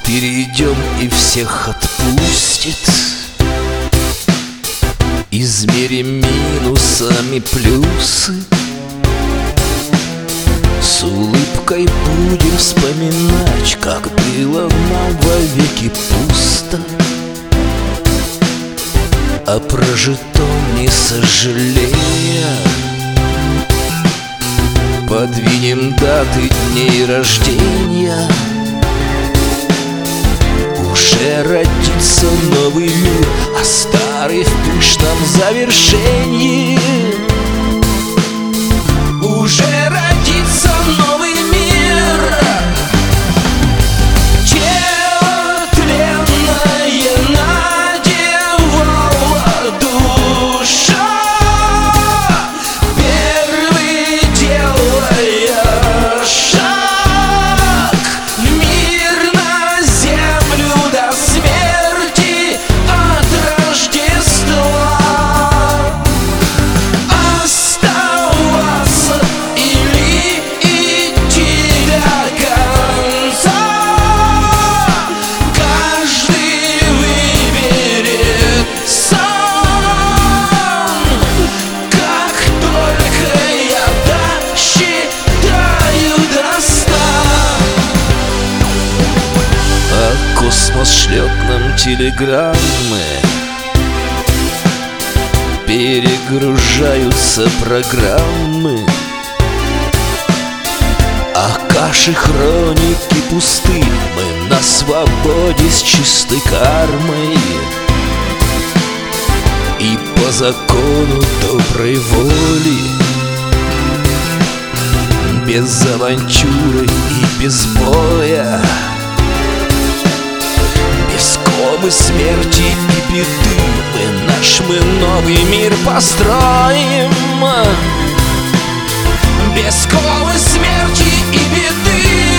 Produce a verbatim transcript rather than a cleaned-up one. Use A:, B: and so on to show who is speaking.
A: перейдем и всех отпустит. Измерим минусами плюсы. С улыбкой будем вспоминать, как было нам вовеки пусто. О прожитом не сожалея, подвинем даты дней рождения. Уже родится новый мир, а старый в пышном завершении. Уже родится новый мир. Тело тленное надевала душа, первый делая шаг. Мир на землю до смерти от Рождества. Оставаться или идти до конца, каждый выберет сам. Как только я досчитаю до ста. А космос шлет нам телеграммы, перегружаются программы. А каши хроники пусты, мы на свободе с чистой кармой. И по закону доброй воли, без авантюры и без боя, без комы смерти и беды, мы наш мы новый мир построим. Без комы смерти и беды.